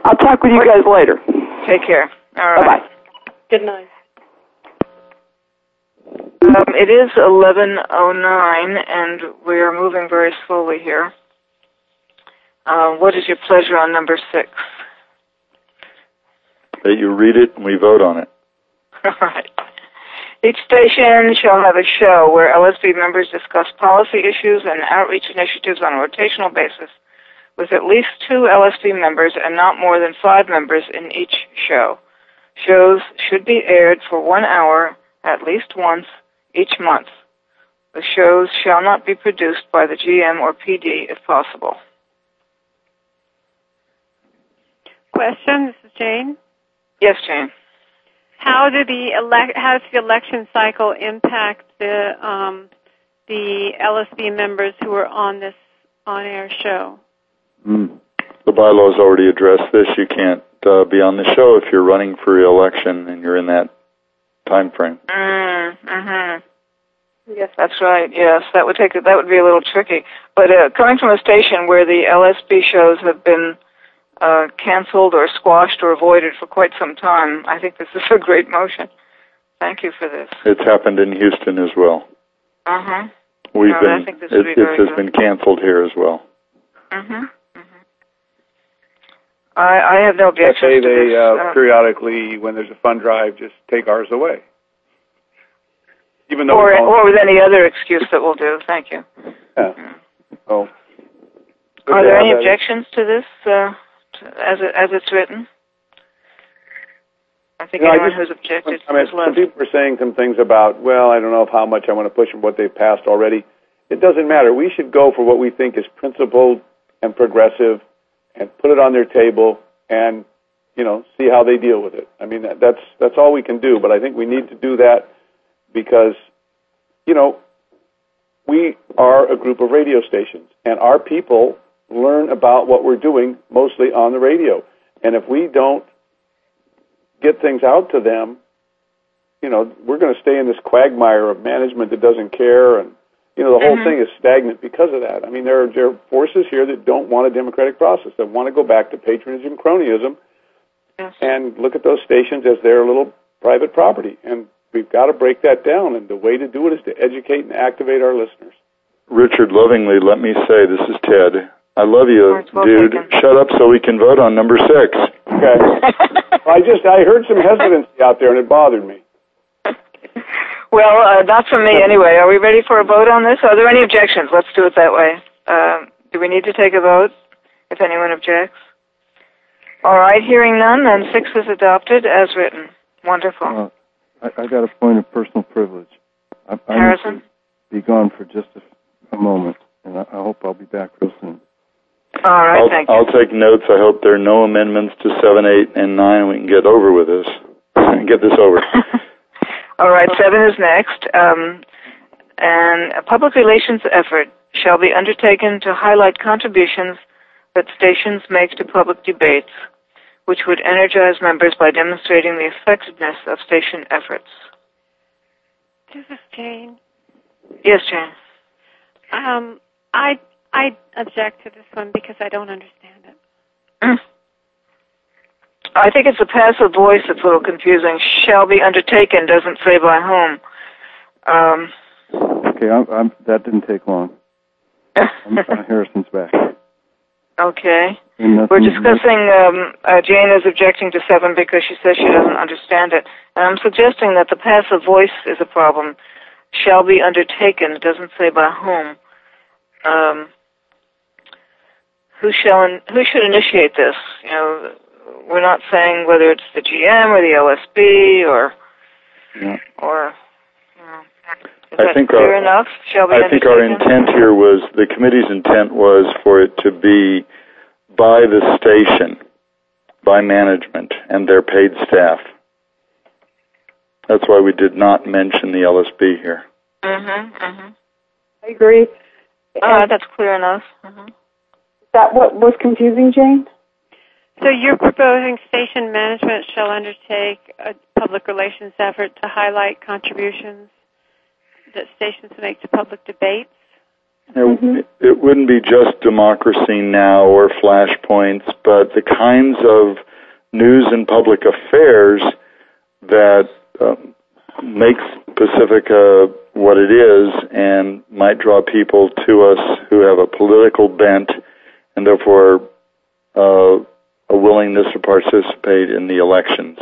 I'll talk with you guys later. Take care. All right. Bye-bye. Good night. It is 11:09, and we are moving very slowly here. What is your pleasure on number 6? That you read it and we vote on it. All right. Each station shall have a show where LSB members discuss policy issues and outreach initiatives on a rotational basis with at least 2 LSB members and not more than 5 members in each show. Shows should be aired for 1 hour at least once each month. The shows shall not be produced by the GM or PD if possible. Question, this is Jane. Yes, Jane. How does the election cycle impact the LSB members who are on this on-air show? The bylaws already address this. You can't be on the show if you're running for re-election and you're in that time frame. Yes, that's right. Yes, that would be a little tricky. But coming from a station where the LSB shows have been canceled or squashed or avoided for quite some time, I think this is a great motion. Thank you for this. It's happened in Houston as well. I think this would be very has good. been canceled here as well. I have no objection to they this. periodically, when there's a fund drive, just take ours away. Even though or with any other excuse that will do. Thank you. Yeah. Oh. Are there any objections to this as it's written? I think anyone who's objected has some left. people are saying some things about, well, I don't know how much I want to push and what they've passed already. It doesn't matter. We should go for what we think is principled and progressive and put it on their table and, see how they deal with it. I mean, that's all we can do, but I think we need to do that because, we are a group of radio stations, and our people learn about what we're doing mostly on the radio. And if we don't get things out to them, we're going to stay in this quagmire of management that doesn't care, and, the whole thing is stagnant because of that. I mean, there are forces here that don't want a democratic process, that want to go back to patronage and cronyism and look at those stations as their little private property. And we've got to break that down, and the way to do it is to educate and activate our listeners. Richard, lovingly, let me say, this is Ted. I love you, dude. Shut up so we can vote on number 6. Okay. I heard some hesitancy out there, and it bothered me. Well, not from me anyway. Are we ready for a vote on this? Are there any objections? Let's do it that way. Do we need to take a vote if anyone objects? All right, hearing none, then 6 is adopted as written. Wonderful. I got a point of personal privilege. I Harrison? need to be gone for just a moment, and I hope I'll be back real soon. All right, thank you. I'll take notes. I hope there are no amendments to 7, 8, and 9, and we can get over with this. Get this over. All right, 7 is next. And a public relations effort shall be undertaken to highlight contributions that stations make to public debates, which would energize members by demonstrating the effectiveness of station efforts. This is Jane. Yes, Jane. I object to this one because I don't understand it. I think it's a passive voice that's a little confusing. Shall be undertaken doesn't say by whom. Okay, that didn't take long. Harrison's back. Okay. We're discussing, Jane is objecting to 7 because she says she doesn't understand it. And I'm suggesting that the passive voice is a problem. Shall be undertaken, it doesn't say by whom. Who should initiate this? We're not saying whether it's the GM or the LSB or is that clear enough? Shall be I think our intent here was, the committee's intent was for it to be by the station, by management and their paid staff. That's why we did not mention the LSB here. I agree. That's clear enough. Is that what was confusing, Jane? So you're proposing station management shall undertake a public relations effort to highlight contributions that stations make to public debates? It wouldn't be just Democracy Now! Or Flashpoints, but the kinds of news and public affairs that makes Pacifica what it is and might draw people to us who have a political bent and therefore a willingness to participate in the elections.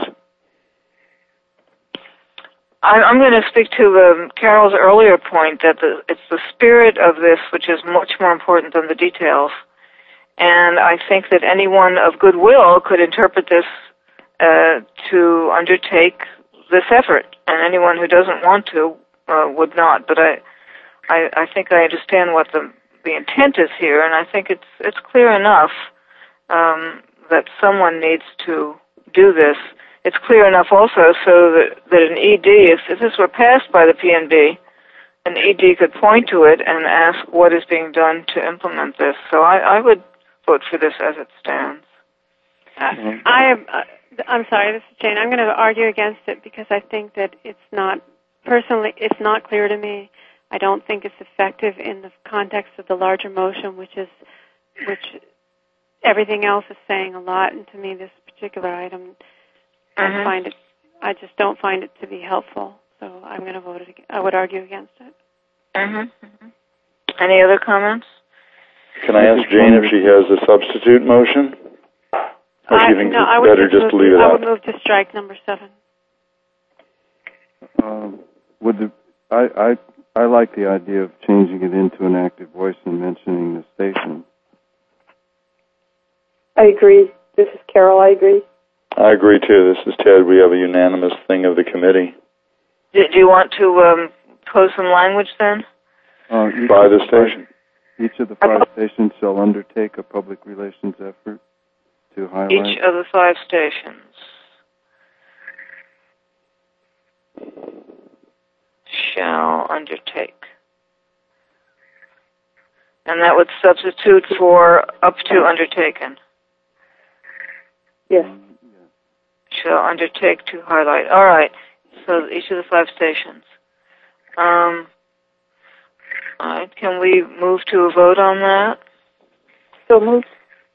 I'm going to speak to Carol's earlier point that it's the spirit of this which is much more important than the details. And I think that anyone of goodwill could interpret this to undertake this effort, and anyone who doesn't want to would not. But I think I understand what the intent is here, and I think it's clear enough that someone needs to do this. It's clear enough also so that an ED, if this were passed by the PNB, an ED could point to it and ask what is being done to implement this. So I would vote for this as it stands. I'm sorry, this is Jane. I'm going to argue against it because I think that it's not clear to me. I don't think it's effective in the context of the larger motion, which everything else is saying a lot. And to me, this particular item, I just don't find it to be helpful. So I'm going to vote it. I would argue against it. Any other comments? Can I ask Jane if she has a substitute motion? Or do you think it's better just to leave it out? I would move to strike number 7. I like the idea of changing it into an active voice and mentioning the station. I agree. This is Carol. I agree. I agree, too. This is Ted. We have a unanimous thing of the committee. Do you want to pose some language then? By the station. Each of the 5 stations shall undertake a public relations effort to highlight. Each of the 5 stations shall undertake. And that would substitute for up to undertaken. Yes. Shall undertake to highlight. All right. So each of the 5 stations. All right. Can we move to a vote on that? So moved.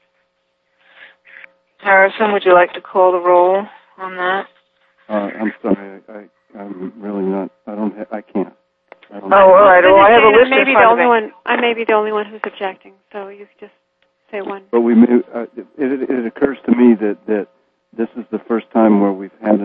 Harrison, would you like to call the roll on that? I'm sorry. I'm really not. I can't. All right. Well, I have a list in front of me. I may be the only one who's objecting, so you could just say one. But it occurs to me that this is the first time where we've had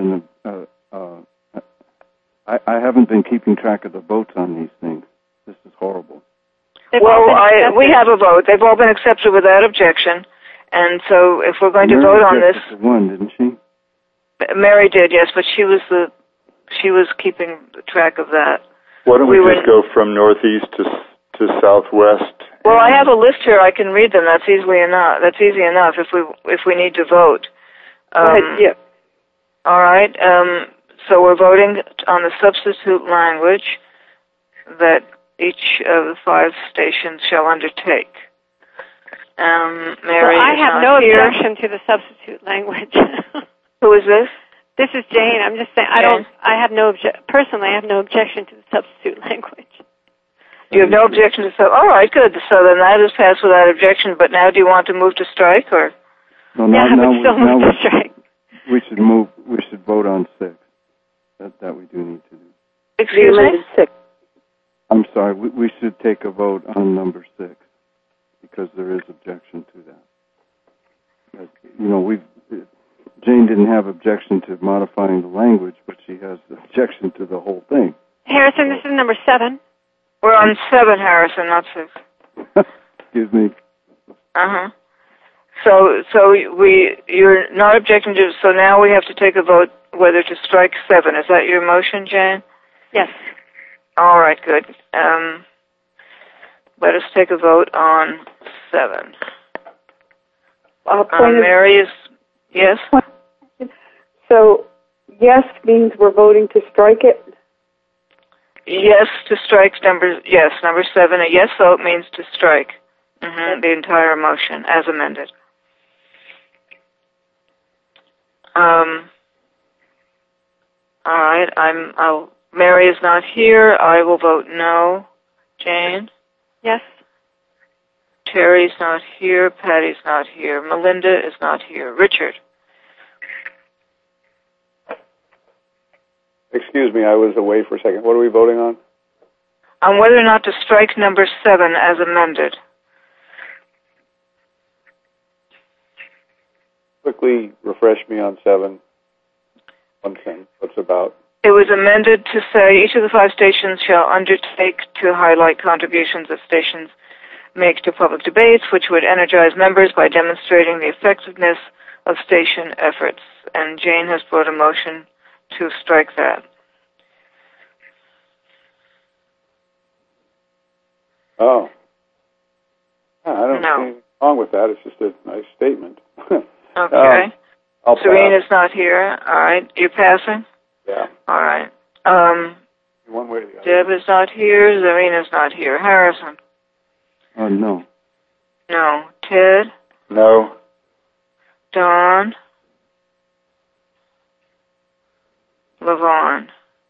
I haven't been keeping track of the votes on these things. This is horrible. We have a vote. They've all been accepted without objection. And so if we're going to vote on this... Mary one, didn't she? Mary did, yes, but she was keeping track of that. Why don't we just go from northeast to southwest? Well, I have a list here. I can read them. That's easy enough. If we need to vote. Go ahead. Yeah. All right. So we're voting on the substitute language that each of the 5 stations shall undertake. Mary, I have no objection to the substitute language. Who is this? This is Jane. I'm just saying, personally, I have no objection to the substitute language. You have no objection to all right, good. So then that is passed without objection, but now do you want to move to strike, or? No, I would still move to strike. We should vote on 6. That we do need to do. Excuse me? 6. I'm sorry, we should take a vote on number 6, because there is objection to that. Jane didn't have objection to modifying the language, but she has objection to the whole thing. Harrison, this is number 7. We're on 7, Harrison, not 6. Excuse me. So you're not objecting to. So now we have to take a vote whether to strike 7. Is that your motion, Jane? Yes. All right, good. Let us take a vote on 7. Mary is yes. So yes means we're voting to strike it. Yes to strike number 7. A yes vote means to strike the entire motion as amended. All right. Mary is not here. I will vote no. Jane? Yes. Terry's not here. Patty's not here. Melinda is not here. Richard. Excuse me, I was away for a second. What are we voting on? On whether or not to strike number 7 as amended. Quickly refresh me on 7. One thing. What's about? It was amended to say each of the 5 stations shall undertake to highlight contributions that stations make to public debates, which would energize members by demonstrating the effectiveness of station efforts. And Jane has brought a motion to strike that. Oh. I don't see No. anything wrong with that. It's just a nice statement. Okay. I'll Serena's not here. All right. You're passing? Yeah. All right. One way or the other. Deb is not here. Zarina's not here. Harrison? No. No. Ted? No. Don? LaVaughn?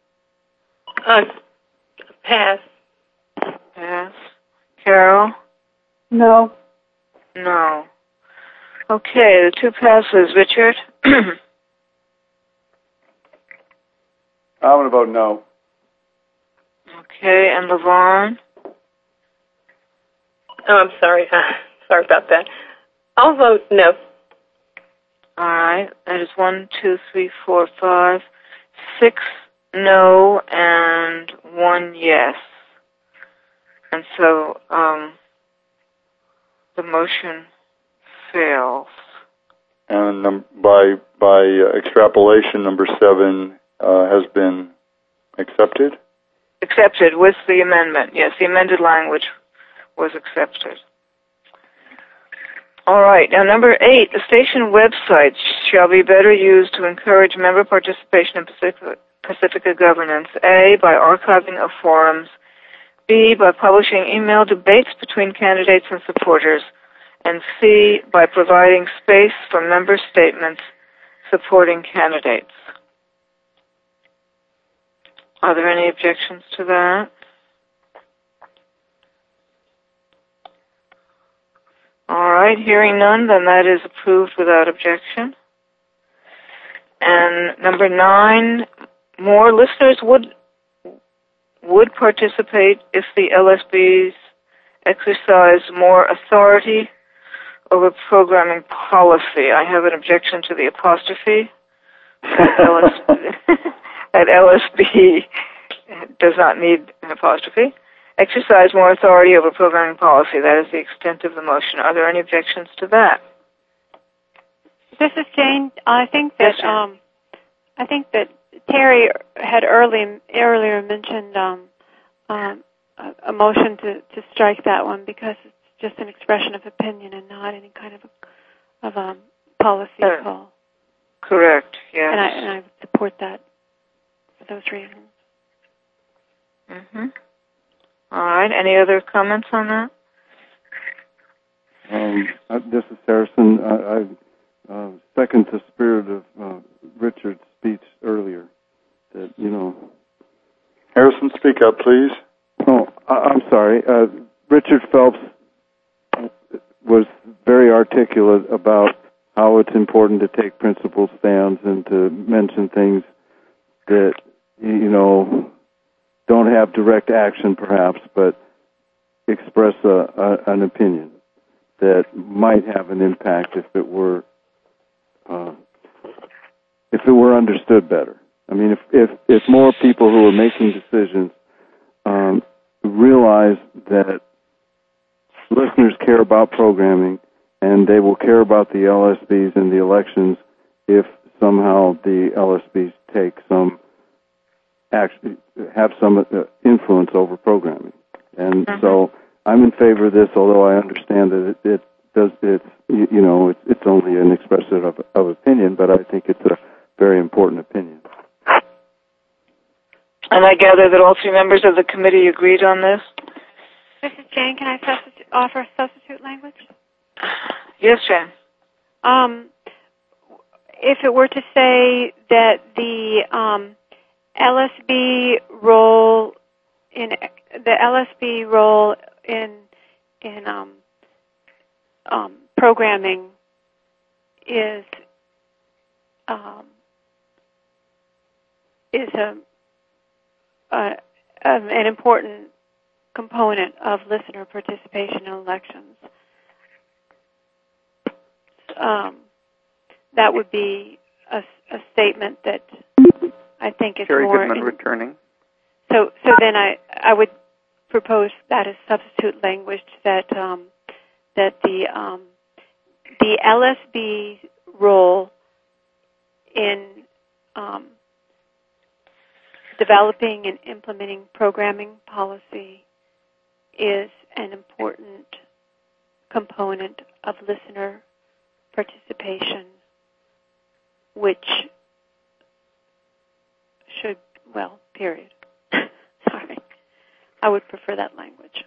Pass. Pass. Carol? No. No. Okay, the 2 passes. Richard? I'm going to vote no. Okay, and LaVaughn? Oh, I'm sorry. Sorry about that. I'll vote no. All right, that is 1, 2, 3, 4, 5, 6 no and 1 yes. And so the motion fails. And by extrapolation, number 7 has been accepted? Accepted with the amendment. Yes, the amended language was accepted. All right. Now, number 8, the station websites shall be better used to encourage member participation in Pacifica governance. A, by archiving of forums. B, by publishing email debates between candidates and supporters. And C, by providing space for member statements supporting candidates. Are there any objections to that? All right, hearing none, then that is approved without objection. And number 9, more listeners would participate if the LSBs exercised more authority over programming policy. I have an objection to the apostrophe. That LSB does not need an apostrophe. Exercise more authority over programming policy. That is the extent of the motion. Are there any objections to that? This is Jane. I think that Terry had earlier mentioned a motion to strike that one because it's just an expression of opinion and not any kind of a policy call. Correct. Yes. And I would support that for those reasons. Mm-hmm. All right. Any other comments on that? This is Harrison. I second the spirit of Richard's speech earlier. That Harrison, speak up, please. Oh, I'm sorry. Richard Phelps was very articulate about how it's important to take principled stands and to mention things that don't have direct action, perhaps, but express an opinion that might have an impact if it were understood better. I mean, if more people who are making decisions realize that listeners care about programming and they will care about the LSBs and the elections if somehow the LSBs take some action, have some influence over programming. And so I'm in favor of this, although I understand that it's only an expression of opinion, but I think it's a very important opinion. And I gather that all 3 members of the committee agreed on this? This is Jane. Can I offer substitute language? Yes, Jane. If it were to say that the LSB role in programming is an important component of listener participation in elections. That would be a statement that I think is Terry more... Goodman returning. So then I would propose that as substitute language that the LSB's role in developing and implementing programming policy is an important component of listener participation, which should, well, period. Sorry. I would prefer that language.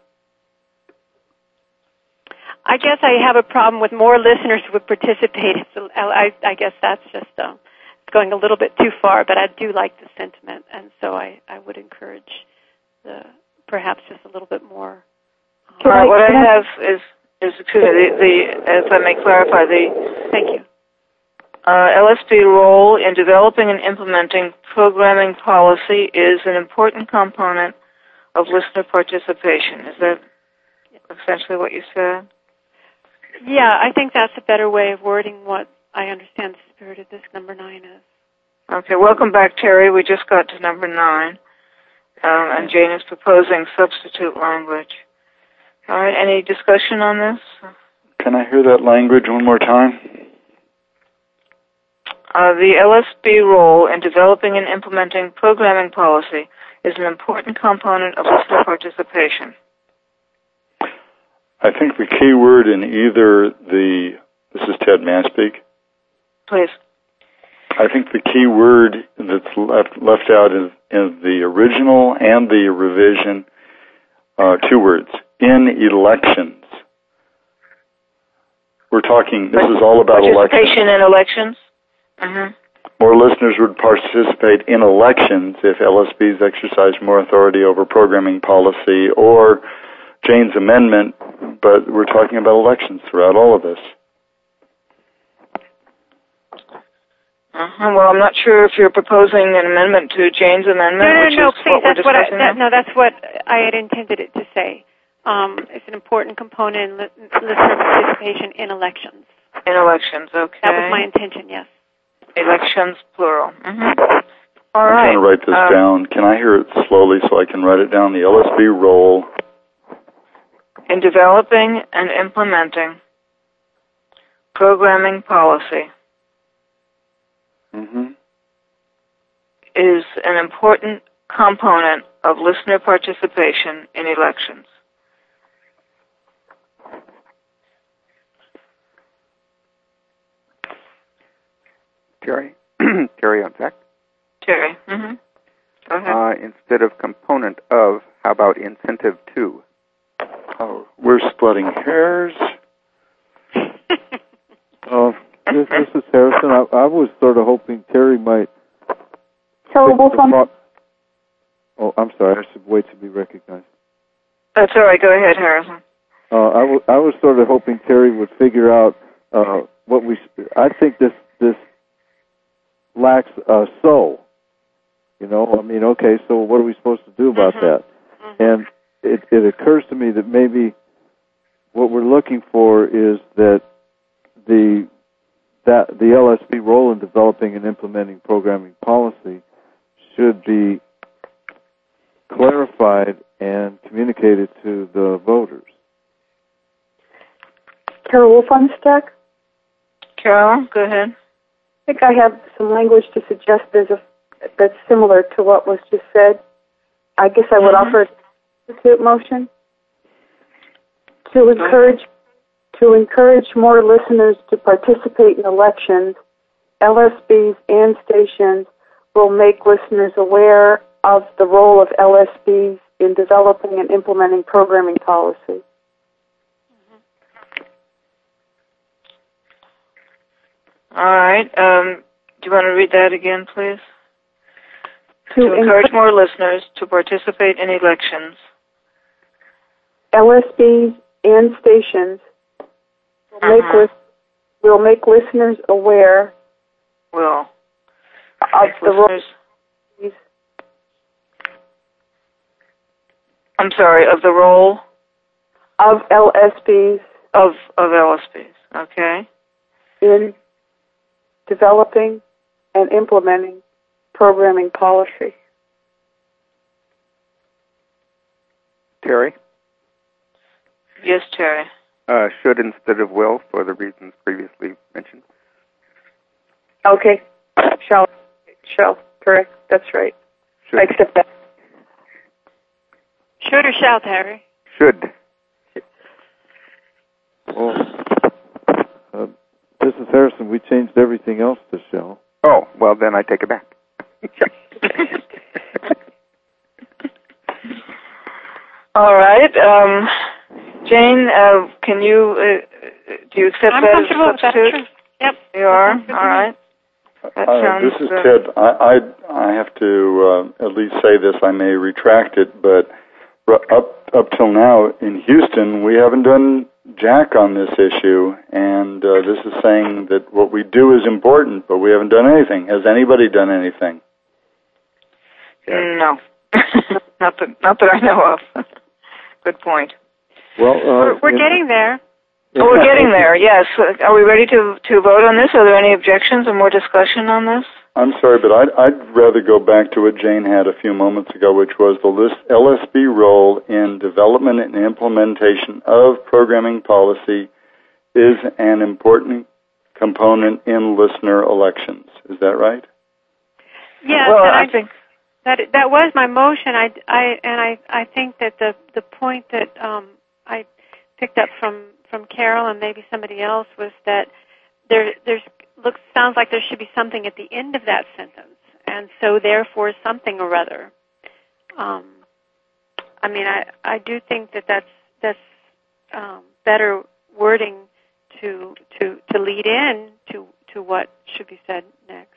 I guess I have a problem with more listeners who would participate. I guess that's just going a little bit too far, but I do like the sentiment, and so I would encourage perhaps just a little bit more. All right, what I have is excuse me, as I may clarify, Thank you. LSB role in developing and implementing programming policy is an important component of listener participation. Is that essentially what you said? Yeah, I think that's a better way of wording what I understand the spirit of this number 9 is. Okay, welcome back, Terry. We just got to number 9, and Jane is proposing substitute language. All right, any discussion on this? Can I hear that language one more time? The LSB role in developing and implementing programming policy is an important component of listener participation. I think the key word in either this is Ted, may I speak? Please. I think the key word that's left out is the original and the revision, 2 words, in elections. We're talking, this is all about elections. Participation in elections? Mm-hmm. More listeners would participate in elections if LSBs exercised more authority over programming policy or Jane's amendment, but we're talking about elections throughout all of this. Well, I'm not sure if you're proposing an amendment to Jane's amendment. No, please. That's what I had intended it to say. It's an important component in listener participation in elections. In elections, okay. That was my intention, yes. Elections, plural. Mm-hmm. All right. I'm trying to write this down. Can I hear it slowly so I can write it down? The LSB role in developing and implementing programming policy is an important component of listener participation in elections. Terry on fact. Terry. Mm-hmm. Go ahead. Instead of component of, how about incentive to? Oh, we're splitting hairs. This is Harrison. I was sort of hoping Terry might... Terrible fun. Oh, I'm sorry. I should wait to be recognized. That's all right. Go ahead, Harrison. I was sort of hoping Terry would figure out what we... I think this lacks a soul. You know, I mean, okay, so what are we supposed to do about that? And it occurs to me that maybe what we're looking for is that the LSB role in developing and implementing programming policy should be clarified and communicated to the voters. Carol Wolfenstack? Carol, go ahead. I think I have some language to suggest that's similar to what was just said. I guess I would offer a substitute motion to encourage more listeners to participate in elections. LSBs and stations will make listeners aware of the role of LSBs in developing and implementing programming policy. All right. Do you want to read that again, please? To encourage more listeners to participate in elections. LSBs and stations We'll make listeners aware Will. of the role. I'm sorry, of the role of LSBs. Of LSBs, okay. In developing and implementing programming policy. Terry? Yes, Terry. Should instead of will, for the reasons previously mentioned. Okay. Shall. Correct. That's right. Should. I accept that. Should or shall, Terry? Should. Well, this is Harrison. We changed everything else to shall. Oh, well, then I take it back. All right. Jane, can you, do you accept I'm that as a comfortable with that. substitute? Sure. Yep. You are? All right. That sounds this is Ted. I have to at least say this. I may retract it, but up till now in Houston, we haven't done jack on this issue, and this is saying that what we do is important, but we haven't done anything. Has anybody done anything? No. not that I know of. Good point. Well, we're getting there. Oh, we're getting there, yes. Are we ready to vote on this? Are there any objections or more discussion on this? I'm sorry, but I'd rather go back to what Jane had a few moments ago, which was the LSB role in development and implementation of programming policy is an important component in listener elections. Is that right? Yes, well, and I think that was my motion. I think that the point that I picked up from Carol and maybe somebody else was that sounds like there should be something at the end of that sentence, and so therefore something or other. I do think that's better wording to lead in to what should be said next.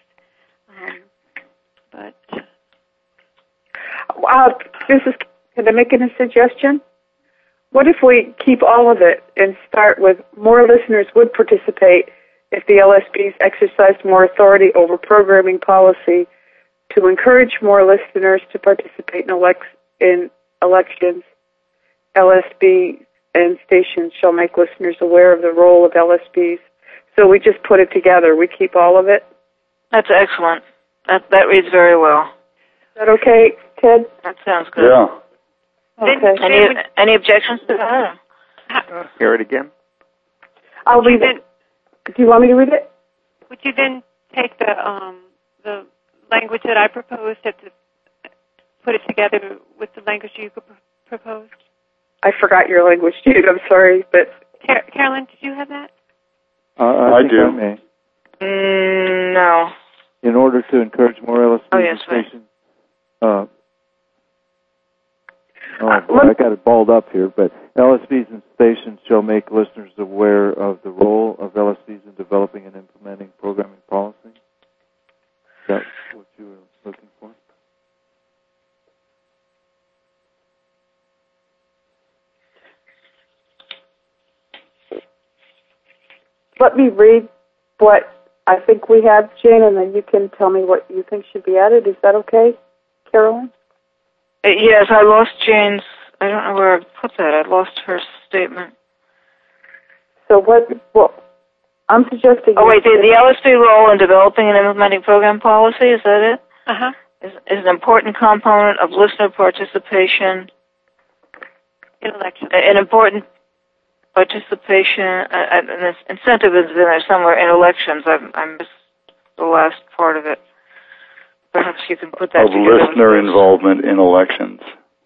Can I make a suggestion? What if we keep all of it and start with more listeners would participate if the LSBs exercised more authority over programming policy to encourage more listeners to participate in elections? LSB and stations shall make listeners aware of the role of LSBs. So we just put it together. We keep all of it. that's excellent. That reads very well. Is that okay, Ted? That sounds good. Yeah. Okay. Any objections to that? Hear it again? I'll read it. Do you want me to read it? Would you then take the language that I proposed put it together with the language you proposed? I forgot your language, dude. I'm sorry, but Carolyn, did you have that? I do. I may. No. In order to encourage more LSBs stations. I got it balled up here, but LSBs and stations shall make listeners aware of the role of LSBs in developing and implementing programming policy. Is that what you were looking for? let me read what I think we have, Jane, and then you can tell me what you think should be added. Is that okay, Carolyn? Yes, I lost Jane's. I don't know where I put that. I lost her statement. So what I'm suggesting... Oh, wait, the LSB role in developing and implementing program policy, is that it? Uh-huh. Is an important component of listener participation in elections. An important participation, and this incentive is in there somewhere in elections. I missed the last part of it. Perhaps you can put that together. Of listener involvement in elections.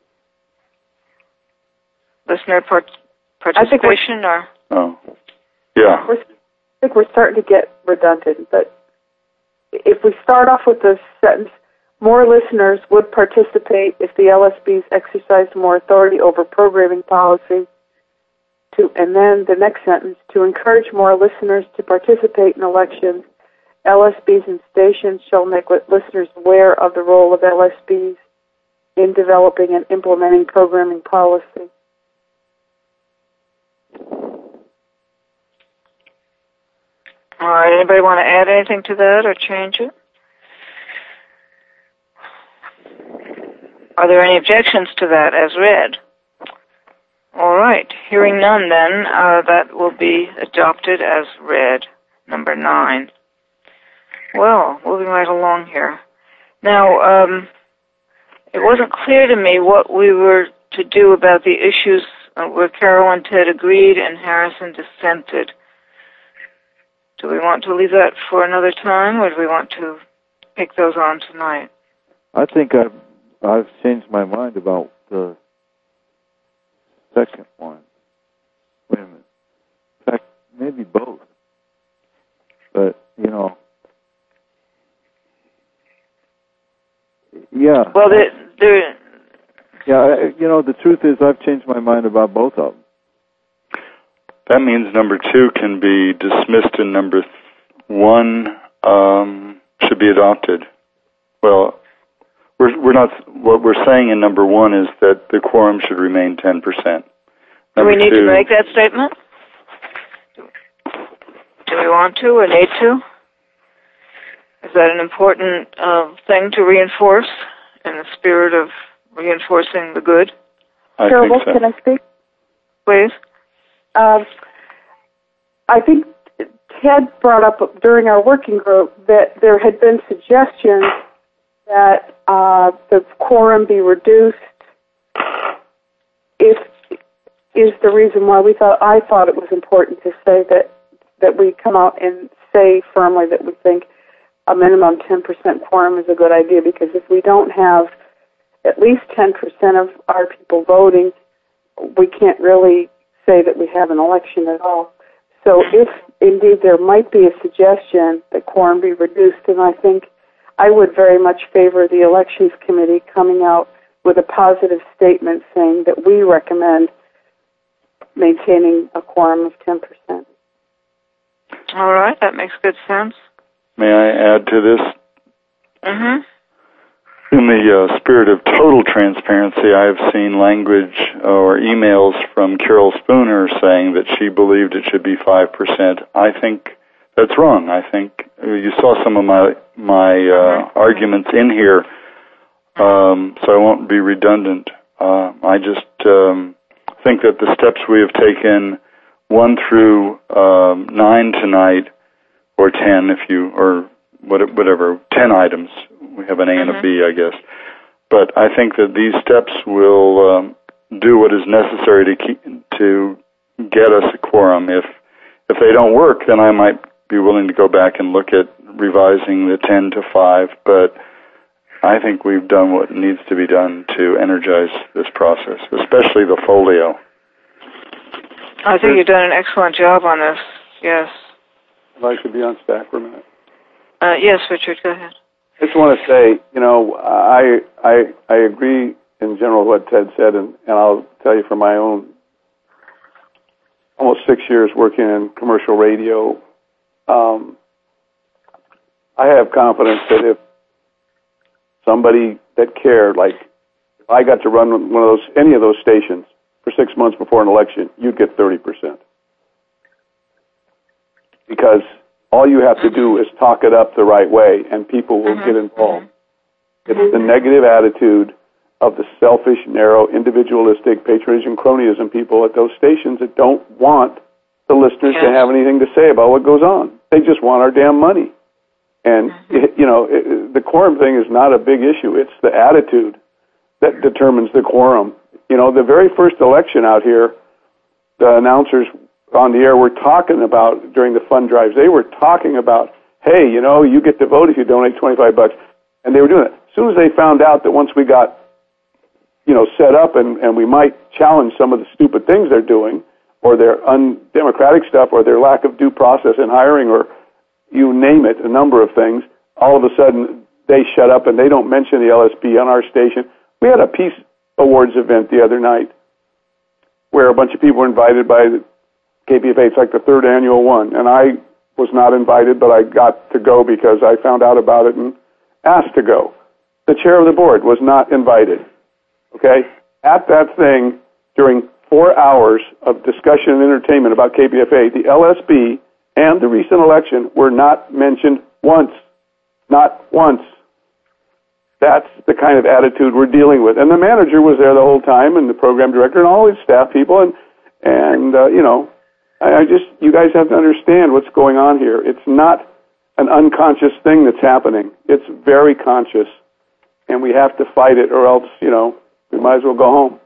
Listener participation, or? Oh, yeah. I think we're starting to get redundant, but if we start off with the sentence, more listeners would participate if the LSBs exercised more authority over programming policy, and then the next sentence, to encourage more listeners to participate in elections, LSBs and stations shall make listeners aware of the role of LSBs in developing and implementing programming policy. All right, anybody want to add anything to that or change it? Are there any objections to that as read? All right, hearing none then, that will be adopted as read, number 9. Well, moving right along here. Now, it wasn't clear to me what we were to do about the issues where Carol and Ted agreed and Harrison dissented. Do we want to leave that for another time, or do we want to pick those on tonight? I think I've changed my mind about the second one. Wait a minute. In fact, maybe both. But, yeah. Well, the truth is I've changed my mind about both of them. That means number 2 can be dismissed and number 1 should be adopted. Well, we're not. What we're saying in number 1 is that the quorum should remain 10%. Do we need to make that statement? Do we want to or need to? Is that an important thing to reinforce in the spirit of reinforcing the good? Carol, think so. Can I speak? Please. I think Ted brought up during our working group that there had been suggestions that the quorum be reduced. Is the reason why I thought it was important to say that we come out and say firmly that we think a minimum 10% quorum is a good idea, because if we don't have at least 10% of our people voting, we can't really say that we have an election at all. So if indeed there might be a suggestion that quorum be reduced, then I think I would very much favor the Elections Committee coming out with a positive statement saying that we recommend maintaining a quorum of 10%. All right, that makes good sense. May I add to this? Mm-hmm. In the spirit of total transparency, I have seen language or emails from Carol Spooner saying that she believed it should be 5%. I think that's wrong. I think you saw some of my arguments in here, so I won't be redundant. I just think that the steps we have taken, 1 through 9 tonight, or 10 or whatever, 10 items. We have an A and a B, I guess. But I think that these steps will do what is necessary to get us a quorum. If they don't work, then I might be willing to go back and look at revising the 10 to 5. But I think we've done what needs to be done to energize this process, especially the folio. I think you've done an excellent job on this, yes. I'd like to be on stack for a minute. Yes, Richard, go ahead. I just want to say, I agree in general with what Ted said, and I'll tell you from my own almost 6 years working in commercial radio, I have confidence that if somebody that cared, like if I got to run any of those stations for 6 months before an election, you'd get 30%. Because all you have to do is talk it up the right way, and people will get involved. It's the negative attitude of the selfish, narrow, individualistic, patronage and cronyism people at those stations that don't want the listeners to have anything to say about what goes on. They just want our damn money. And, the quorum thing is not a big issue. It's the attitude that determines the quorum. The very first election out here, the announcers on the air were talking about, during the fund drives, they were talking about, hey, you get to vote if you donate $25. And they were doing it. As soon as they found out that once we got, set up and we might challenge some of the stupid things they're doing, or their undemocratic stuff, or their lack of due process in hiring, or you name it, a number of things, all of a sudden they shut up and they don't mention the LSP on our station. We had a Peace Awards event the other night where a bunch of people were invited by the KPFA. It's like the 3rd annual one, and I was not invited, but I got to go because I found out about it and asked to go. The chair of the board was not invited. Okay? At that thing, during 4 hours of discussion and entertainment about KPFA, the LSB and the recent election were not mentioned once. Not once. That's the kind of attitude we're dealing with. And the manager was there the whole time, and the program director, and all his staff people, and you know, you guys have to understand what's going on here. It's not an unconscious thing that's happening. It's very conscious, and we have to fight it, or else, you know, we might as well go home.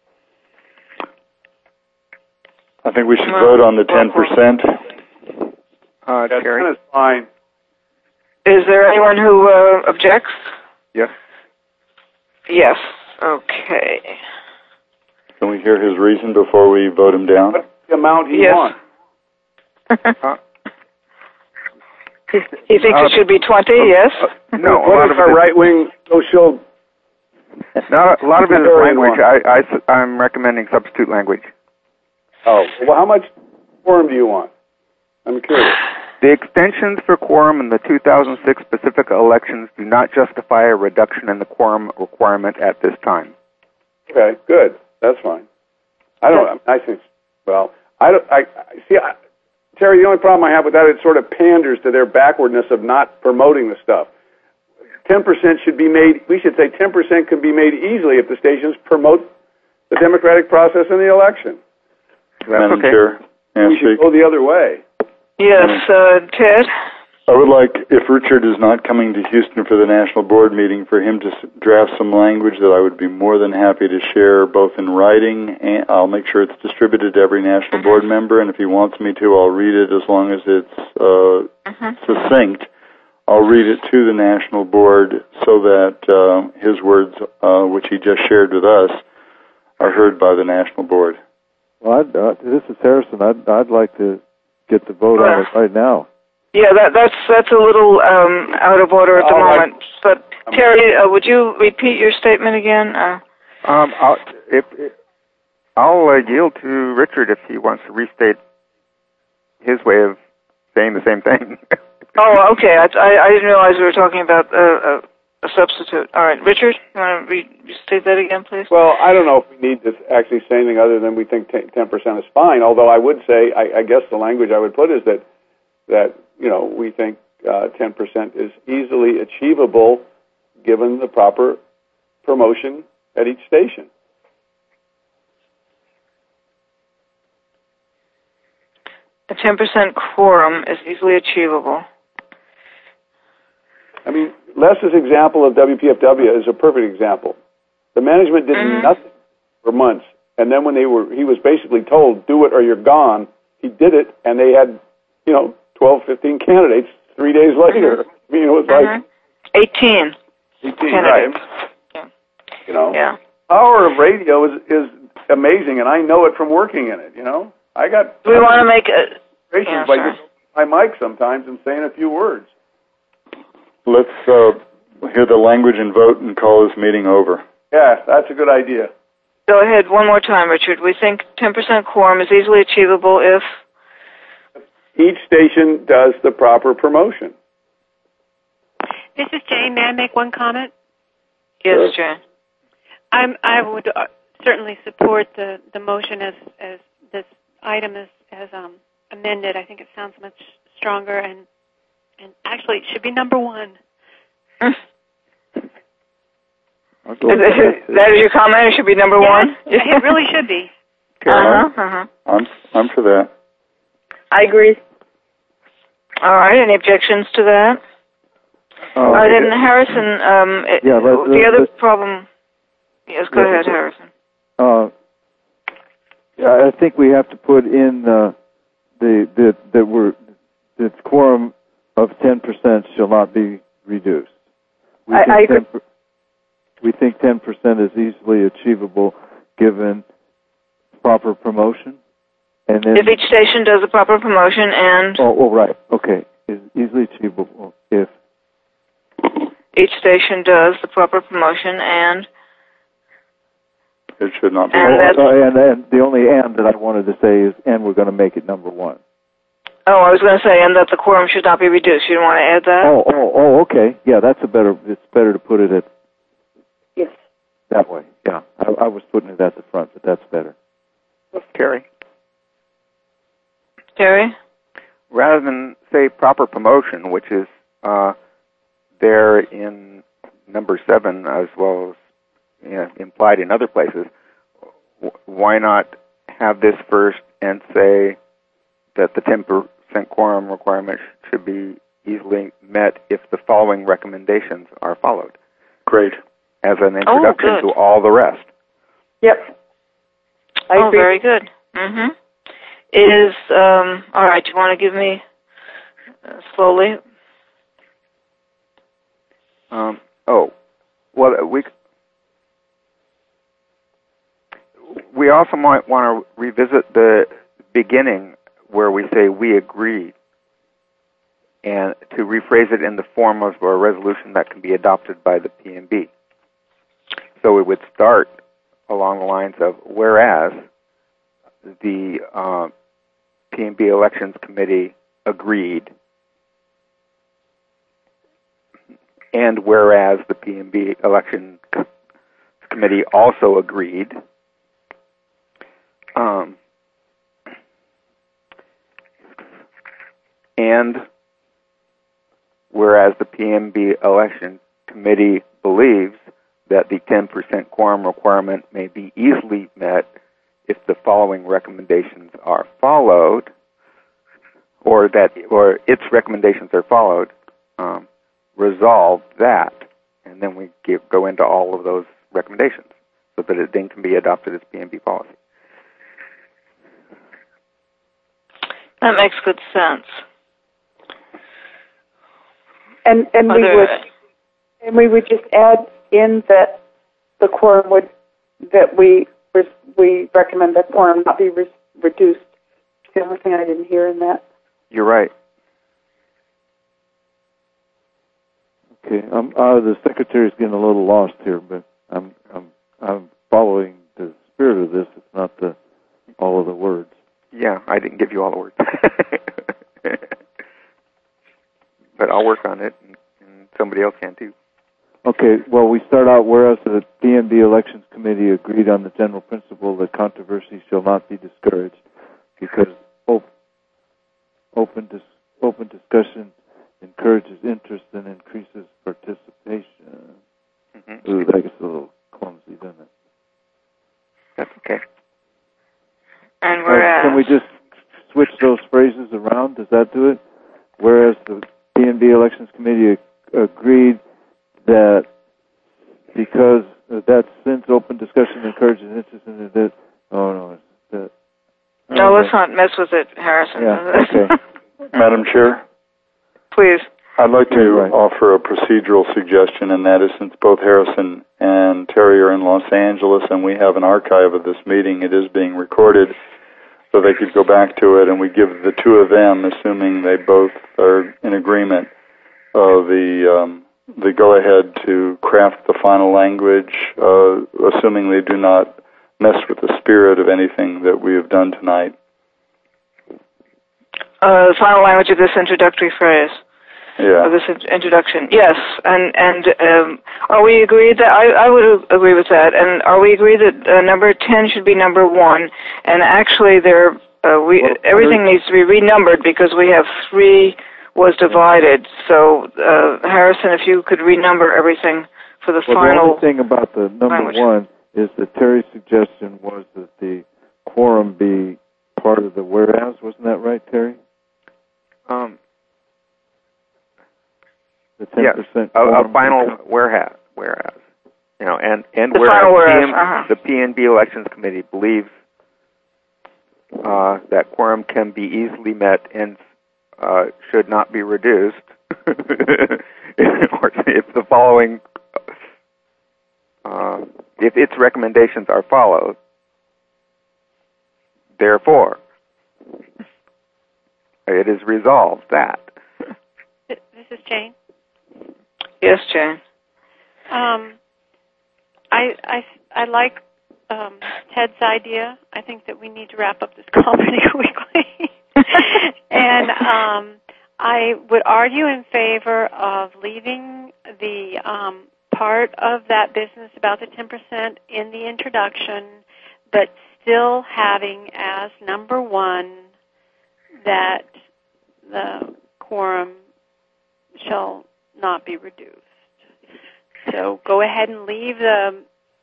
I think we should vote on the 10%. Terry? That's fine. Is there anyone who objects? Yes. Yes. Okay. Can we hear his reason before we vote him down? What's the amount he Yes. wants? He thinks it should be 20, yes? No, a What lot is of our it, right-wing social... not a lot of it is language. I'm recommending substitute language. Oh, well, how much quorum do you want? I'm curious. The extensions for quorum in the 2006 Pacifica elections do not justify a reduction in the quorum requirement at this time. Okay, good. That's fine. I think, well, Terry, the only problem I have with that, it sort of panders to their backwardness of not promoting the stuff. 10% should be made, we should say 10% can be made easily if the stations promote the democratic process in the election. Madam okay. Chair, We should go the other way. Yes, Ted? I would like, if Richard is not coming to Houston for the National Board meeting, for him to draft some language that I would be more than happy to share both in writing, and I'll make sure it's distributed to every National Board member, and if he wants me to, I'll read it as long as it's succinct. I'll read it to the National Board so that his words, which he just shared with us, are heard by the National Board. Well, this is Harrison. I'd like to get the vote on it right now. Yeah, that's a little out of order at the moment. But Terry, would you repeat your statement again? I'll yield to Richard if he wants to restate his way of saying the same thing. Oh, okay. I didn't realize we were talking about a substitute. All right, Richard, you want to restate that again, please? Well, I don't know if we need to actually say anything other than we think 10% is fine, although I would say, I guess the language I would put is that you know, we think 10% is easily achievable given the proper promotion at each station. A 10% quorum is easily achievable. I mean, Les's example of WPFW is a perfect example. The management did nothing for months, and then when he was basically told, do it or you're gone, he did it, and they had, 12, 15 candidates 3 days later. I mean, it was like... 18 right. Yeah. Yeah. Power of radio is amazing, and I know it from working in it, We want to make it... by getting my mic sometimes and saying a few words. Let's hear the language and vote and call this meeting over. Yeah, that's a good idea. Go ahead one more time, Richard. We think 10% quorum is easily achievable if... Each station does the proper promotion. This is Jane. May I make one comment? Yes, Jane. I would certainly support the motion as this item is amended. I think it sounds much stronger, and actually it should be number one. That is your comment? It should be number one? It really should be. I'm for that. I agree. All right. Any objections to that? Then Harrison, the other problem... Yes, go ahead, Harrison. I think we have to put in the quorum of 10% shall not be reduced. I agree. We think 10% is easily achievable given proper promotion. And then, if each station does the proper promotion and... Oh, right. Okay. Is easily achievable if... Each station does the proper promotion and... It should not be. And the only "and" that I wanted to say is, and we're going to make it number one. Oh, I was going to say, and that the quorum should not be reduced. You want to add that? Oh, okay. Yeah, it's better to put it at... Yes. That way, yeah. I was putting it at the front, but that's better. Terry? rather than say proper promotion, which is there in number 7 as well as implied in other places, why not have this first and say that the 10% quorum requirement should be easily met if the following recommendations are followed? Great. As an introduction to all the rest. Yep. I agree. Very good. Mm-hmm. Is, all right, do you want to give me slowly? We also might want to revisit the beginning where we say we agree, and to rephrase it in the form of a resolution that can be adopted by the PMB. So it would start along the lines of, whereas the PMB Elections Committee agreed, and whereas the PMB Elections Committee also agreed, and whereas the PMB Election Committee believes that the 10% quorum requirement may be easily met if the following recommendations are followed, or its recommendations are followed, resolve that, and then we go into all of those recommendations so that it then can be adopted as PMB policy. That makes good sense. And we would just add in that the quorum that we recommend that quorum not be reduced. It's the only thing I didn't hear in that. You're right. Okay, the secretary's getting a little lost here, but I'm following the spirit of this. It's not all of the words. Yeah, I didn't give you all the words. But I'll work on it, and somebody else can too. Okay, well, we start out, whereas the PMB Elections Committee agreed on the general principle that controversy shall not be discouraged because open discussion encourages interest and increases participation. Mm-hmm. Ooh, that gets a little clumsy, doesn't it? That's okay. And whereas... Can we just switch those phrases around? Does that do it? Whereas the PMB Elections Committee agreed that because since open discussion encourages interest in it, no, let's not mess with it, Harrison. Yeah, okay. Madam Chair? Please. I'd like to offer a procedural suggestion, and that is, since both Harrison and Terry are in Los Angeles and we have an archive of this meeting, it is being recorded, so they could go back to it, and we give the two of them, assuming they both are in agreement, the go-ahead to craft the final language, assuming they do not mess with the spirit of anything that we have done tonight. The final language of this introductory phrase. Yeah. Of this introduction. Yes. And are we agreed that I would agree with that? And are we agreed that number 10 should be number 1? And actually, everything needs to be renumbered because we have 3 was divided. So, Harrison, if you could renumber everything for the final. The only thing about the number language. 1 is that Terry's suggestion was that the quorum be part of the whereas. Wasn't that right, Terry? The 10% yes, a final whereas, and whereas the PNB Elections Committee believes that quorum can be easily met and should not be reduced, or if the following, if its recommendations are followed, therefore, it is resolved that. This is Jane. Yes, Jane. I like Ted's idea. I think that we need to wrap up this call pretty quickly. And I would argue in favor of leaving the part of that business about the 10% in the introduction, but still having as number 1 that the quorum shall not be reduced. So go ahead and leave the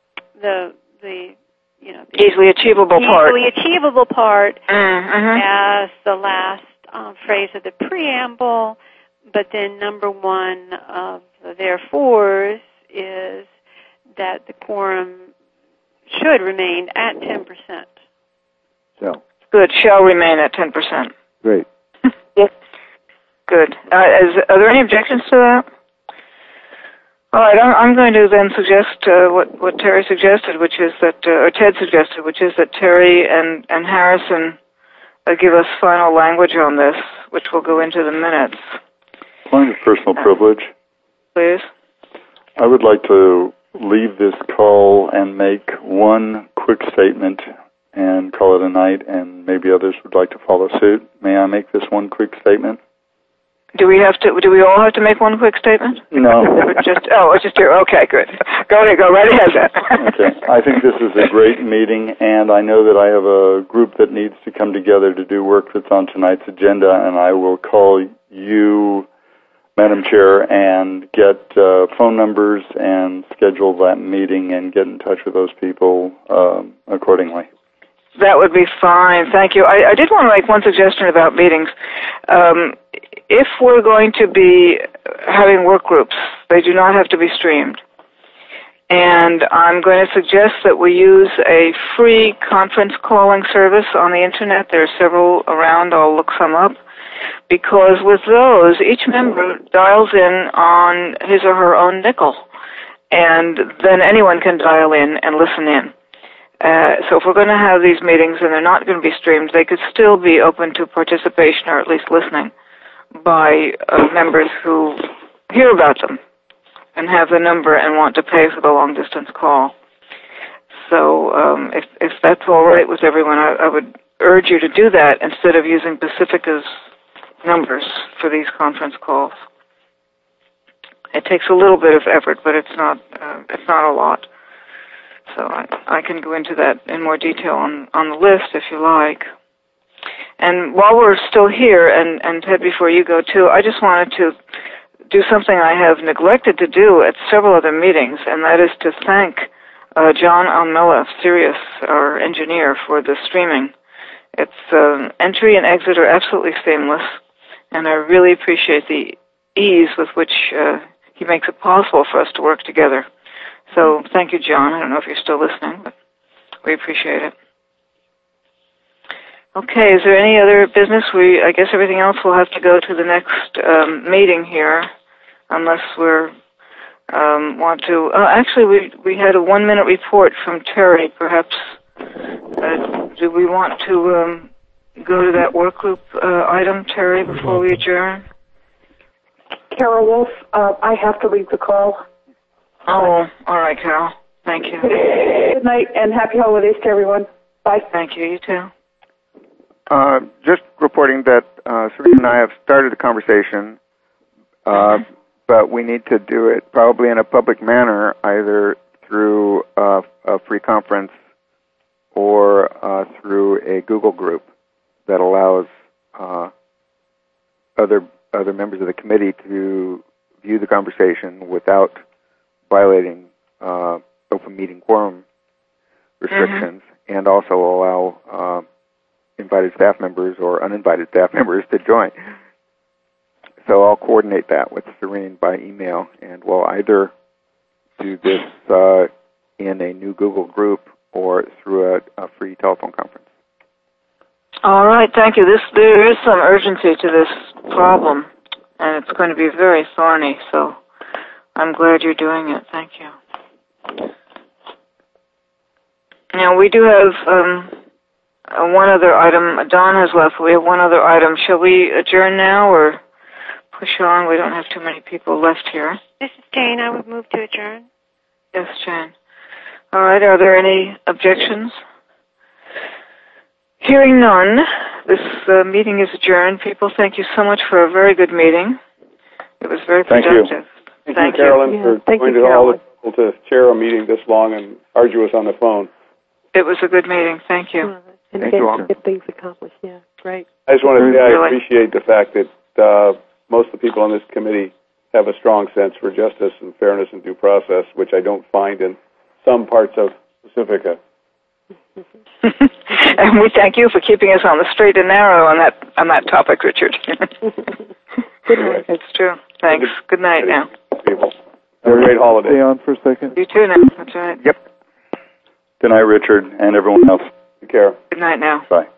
easily achievable part as the last phrase of the preamble, but then number one of the therefores is that the quorum should remain at 10%. Shall remain at 10%. Great. Yes. Good. Are there any objections to that? All right, I'm going to then suggest what Terry suggested, which is that, or Ted suggested, which is that Terry and Harrison give us final language on this, which will go into the minutes. Point of personal privilege. Please. I would like to leave this call and make one quick statement and call it a night, and maybe others would like to follow suit. May I make this one quick statement? Do we all have to make one quick statement? No. It's just you. Okay, good. Go right ahead then. Okay. I think this is a great meeting, and I know that I have a group that needs to come together to do work that's on tonight's agenda, and I will call you, Madam Chair, and get phone numbers and schedule that meeting and get in touch with those people accordingly. That would be fine. Thank you. I did want to make one suggestion about meetings. If we're going to be having work groups, they do not have to be streamed. And I'm going to suggest that we use a free conference calling service on the Internet. There are several around. I'll look some up. Because with those, each member dials in on his or her own nickel. And then anyone can dial in and listen in. So if we're going to have these meetings and they're not going to be streamed, they could still be open to participation or at least listening by members who hear about them and have the number and want to pay for the long-distance call. So if that's all right with everyone, I would urge you to do that instead of using Pacifica's numbers for these conference calls. It takes a little bit of effort, but it's not a lot. So I can go into that in more detail on the list if you like. And while we're still here, and Ted, before you go too, I just wanted to do something I have neglected to do at several other meetings, and that is to thank John Almella, Sirius, our engineer, for the streaming. Its entry and exit are absolutely seamless, and I really appreciate the ease with which he makes it possible for us to work together. So thank you, John. I don't know if you're still listening, but we appreciate it. Okay, is there any other business? I guess everything else will have to go to the next meeting here, unless we're want to. Actually, we had a 1-minute report from Terry. Perhaps do we want to go to that work group item, Terry, before we adjourn? Carol Wolf, I have to leave the call. Oh, all right, Carol. Thank you. Good night and happy holidays to everyone. Bye. Thank you. You too. Just reporting that Serena and I have started a conversation, but we need to do it probably in a public manner, either through a free conference or through a Google group that allows other members of the committee to view the conversation without violating open meeting quorum restrictions, and also allow invited staff members or uninvited staff members to join. So I'll coordinate that with Serene by email, and we'll either do this in a new Google group or through a free telephone conference. All right, thank you. There is some urgency to this problem, and it's going to be very thorny, so I'm glad you're doing it. Thank you. Now, we do have one other item. Dawn has left. We have one other item. Shall we adjourn now or push on? We don't have too many people left here. This is Jane. I would move to adjourn. Yes, Jane. All right. Are there any objections? Hearing none, this meeting is adjourned. People, thank you so much for a very good meeting. It was very productive. Thank you, Carolyn, for going to all the people to chair a meeting this long and arduous on the phone. It was a good meeting. Thank you. And get things accomplished, yeah. right. I just want to say I Really? appreciate the fact that most of the people on this committee have a strong sense for justice and fairness and due process, which I don't find in some parts of Pacifica. And we thank you for keeping us on the straight and narrow on that topic, Richard. Good night. It's true. Thanks. Good night now. People. Have a great holiday. Stay on for a second. You too now. That's right. Good night, Richard, and everyone else. Take care. Good night now. Bye.